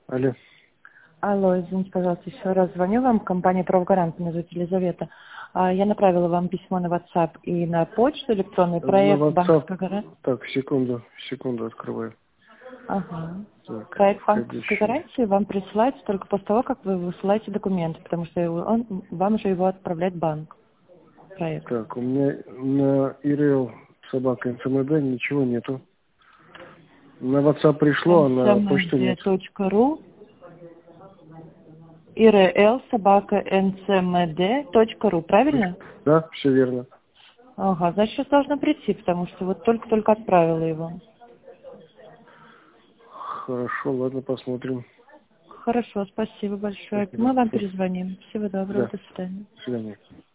Алло. Алло, извините, пожалуйста, еще раз звоню вам, компания «Правгарант», меня зовут Елизавета. Я направила вам письмо на WhatsApp и на почту электронный На проект WhatsApp. «Банковская гарантия». Так, секунду открываю. Ага. Так, Проект «Банковской входящий. гарантии» вам присылается только после того, как вы высылаете документы, потому что вам уже его отправляет банк. Проект. Так, у меня на email собака НЦМД ничего нету. На WhatsApp пришло, а на почту нет. ncmd.ru irl@ncmd.ru, правильно? Да, все верно. Ага, значит, сейчас должно прийти, потому что вот только-только отправила его. Хорошо, ладно, посмотрим. Хорошо, спасибо большое. Спасибо. Мы вам перезвоним. Всего доброго, Да, до свидания. до свидания.